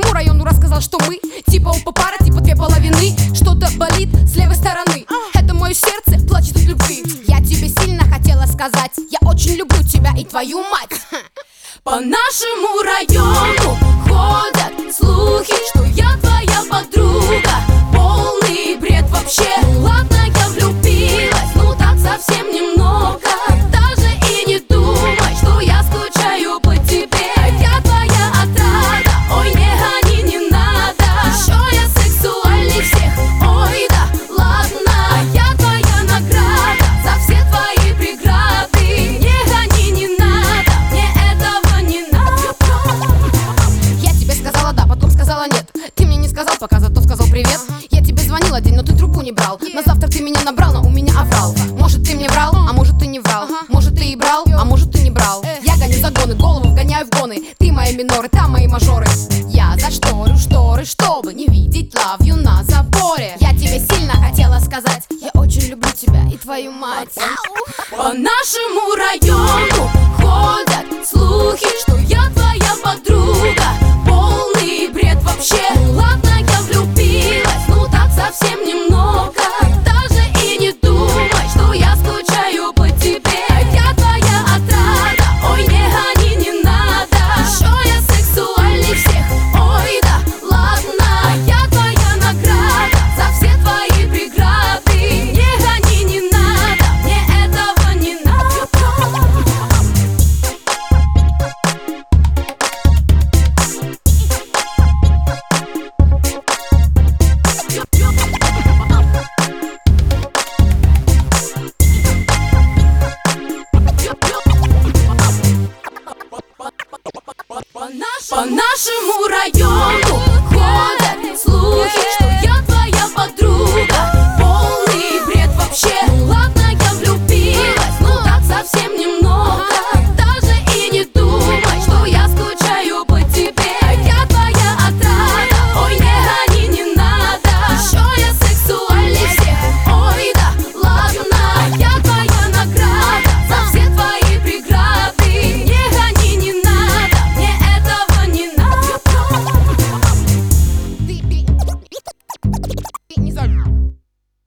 всему району рассказал, что мы типа оба пара, типа две половины. Что-то болит с левой стороны. Это мое сердце плачет от любви. Я тебе сильно хотела сказать, я очень люблю тебя и твою мать. По нашему району ходят слухи, что я твоя подруга. Полный бред вообще. Ладно, я влюбилась, ну так совсем немного. Даже и не думай, что я скучаю по тебе. Я твоя отрада, ой, не гони, не надо. Еще я сексуальней всех, ой, да ладно. А я твоя награда за все твои преграды. Не гони, не надо, мне этого не надо. Я тебе сказала да, потом сказала нет. Ты мне не сказал пока, зато сказал привет. Я тебе звонила день, но ты трубку не брал. На завтра ты меня набрал, но у меня оврал. Может ты мне врал, а может ты не врал. Может ты и брал, а может ты не брал. Я гоню загоны, голову вгоняю в гоны. Ты мои миноры, там мои мажоры. Я зашторю шторы, чтобы не видеть love you на заборе. Я тебе сильно хотела сказать, я очень люблю тебя и твою мать. По нашему району ходят слухи, что я твоя